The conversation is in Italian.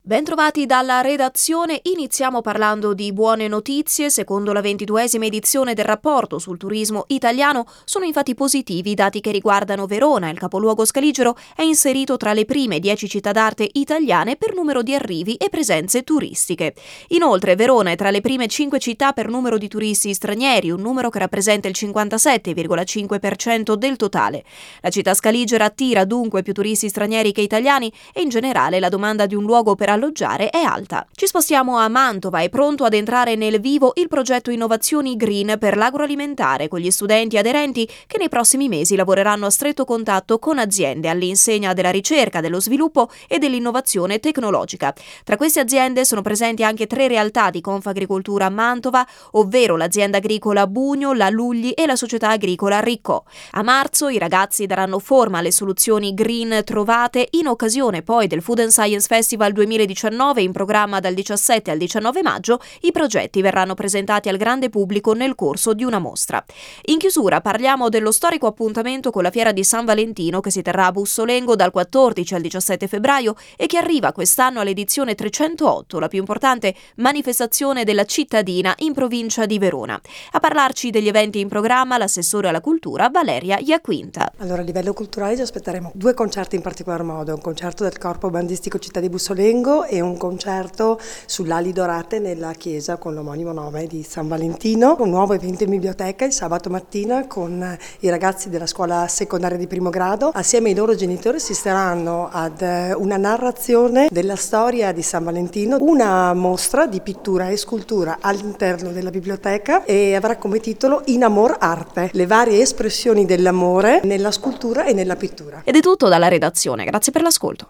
Bentrovati dalla redazione, iniziamo parlando di buone notizie. Secondo la 22esima edizione del rapporto sul turismo italiano sono infatti positivi i dati che riguardano Verona. Il capoluogo scaligero è inserito tra le prime 10 città d'arte italiane per numero di arrivi e presenze turistiche. Inoltre Verona è tra le prime 5 città per numero di turisti stranieri, un numero che rappresenta il 57,5% del totale. La città scaligera attira dunque più turisti stranieri che italiani e in generale la domanda di un luogo per alloggiare è alta. Ci spostiamo a Mantova. È pronto ad entrare nel vivo il progetto Innovazioni Green per l'agroalimentare, con gli studenti aderenti che nei prossimi mesi lavoreranno a stretto contatto con aziende all'insegna della ricerca, dello sviluppo e dell'innovazione tecnologica. Tra queste aziende sono presenti anche 3 realtà di Confagricoltura Mantova, ovvero l'azienda agricola Bugno, la Lugli e la società agricola Riccò. A marzo i ragazzi daranno forma alle soluzioni green trovate in occasione poi del Food and Science Festival 2019 in programma dal 17 al 19 maggio. I progetti verranno presentati al grande pubblico nel corso di una mostra. In chiusura parliamo dello storico appuntamento con la Fiera di San Valentino che si terrà a Bussolengo dal 14 al 17 febbraio e che arriva quest'anno all'edizione 308, la più importante manifestazione della cittadina in provincia di Verona. A parlarci degli eventi in programma l'assessore alla cultura Valeria Iaquinta. Allora, a livello culturale ci aspetteremo 2 concerti in particolar modo, un concerto del Corpo Bandistico Città di Bussolengo e un concerto sull'ali dorate nella chiesa con l'omonimo nome di San Valentino. Un nuovo evento in biblioteca il sabato mattina con i ragazzi della scuola secondaria di primo grado. Assieme ai loro genitori assisteranno ad una narrazione della storia di San Valentino, una mostra di pittura e scultura all'interno della biblioteca e avrà come titolo In Amor Arte, le varie espressioni dell'amore nella scultura e nella pittura. Ed è tutto dalla redazione, grazie per l'ascolto.